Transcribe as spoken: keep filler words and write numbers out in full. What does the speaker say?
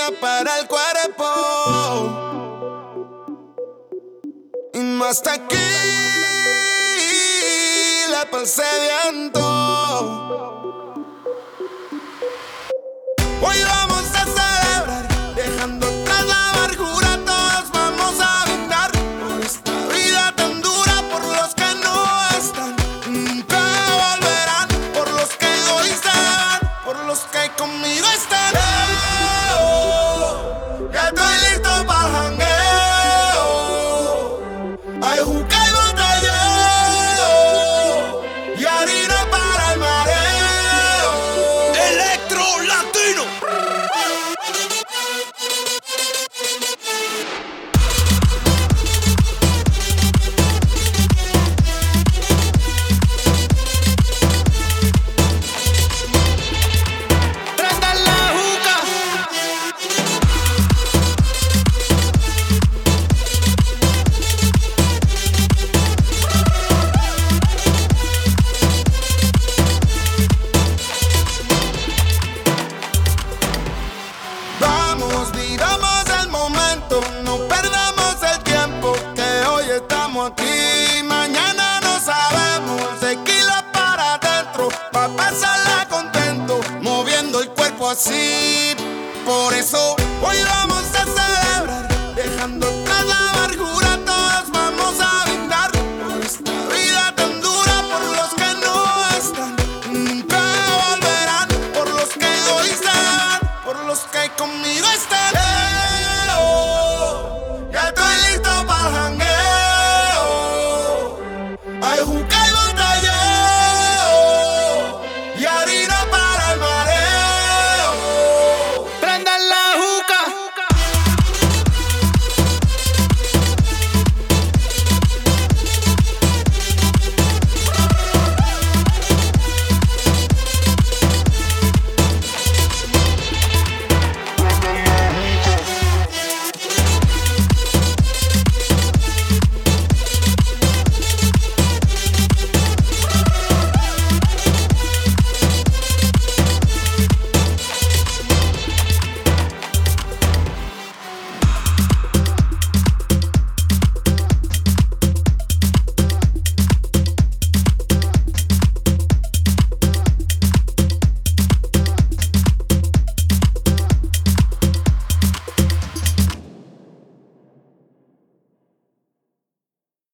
adrenalina para el cuerpo. Y más aquí le pasé viento. Hoy vamos a celebrar, dejando atrás la amargura. Todos vamos a brindar por esta vida tan dura, por los que no están, nunca volverán, por los que hoy se van, por los que conmigo están. Oh, ya estoy listo para el jangueo. Hay juca y botelleo y harina para el mareo. Electro Latino. Prendan la juca. Vamos, vivamos el momento, no perdamos el tiempo, que hoy estamos aquí, mañana no sabemos. Tequila para adentro, pa' pasarla contento, moviendo el cuerpo así. Por eso hoy vamos